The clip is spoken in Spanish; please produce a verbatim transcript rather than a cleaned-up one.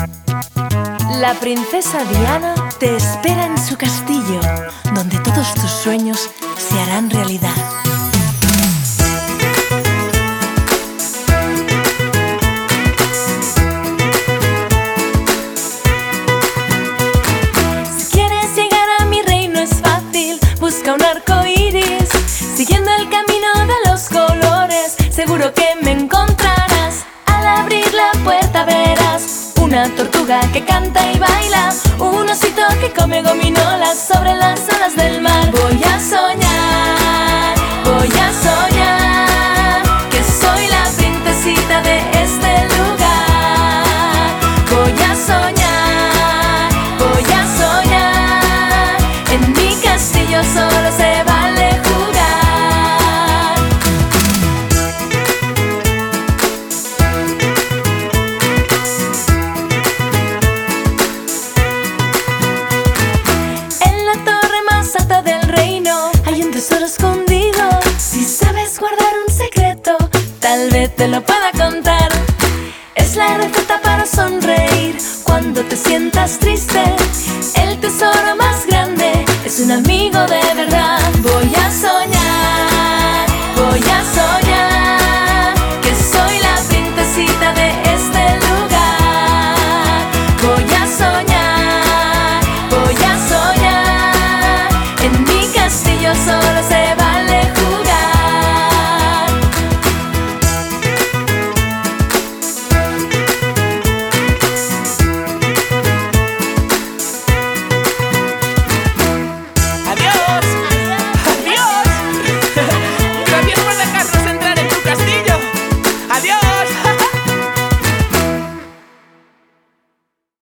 La princesa Diana te espera en su castillo, donde todos tus sueños se harán realidad. Si quieres llegar a mi reino es fácil, busca un arco iris, siguiendo el camino de los colores, seguro que me encontrarás. Al abrir la puerta verás una tortuga que canta y baila, un osito que come gominolas sobre las olas del mar. Voy a soñar, voy a soñar que soy la princesita de este lugar. Voy a soñar, voy a soñar, en mi castillo solo se vale jugar. Tesoro escondido, si sabes guardar un secreto, tal vez te lo pueda contar. Es la receta para sonreír cuando te sientas triste. El tesoro más grande es un amigo de verdad. Voy a soñar, voy a soñar que soy la princesita de este